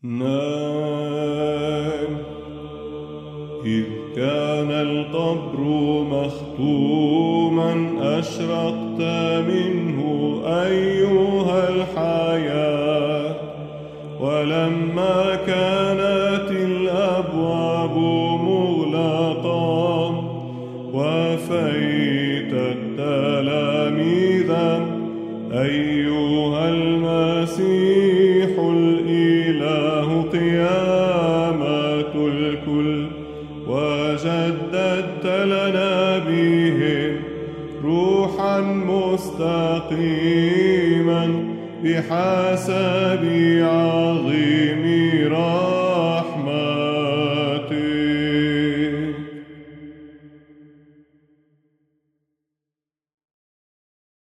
نام. إذ كان القبر مختوما أشرقت منه أيها الحياة، ولما كانت الأبواب مغلقة وفيت التلاميذ أيها المسيح الإله قيامة الكل، وجددت لنا بهم روحا مستقيما بحسب عظيم رحمتك.